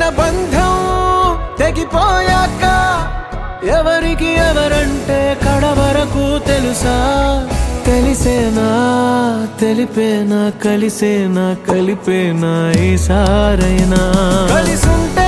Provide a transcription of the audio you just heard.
బంధం తెగిపోయాక ఎవరికి ఎవరంటే కడవరకు తెలుసా? తెలిసేనా తెలిపేనా కలిసేనా కలిపేనా ఈసారైనా కలిసుంటే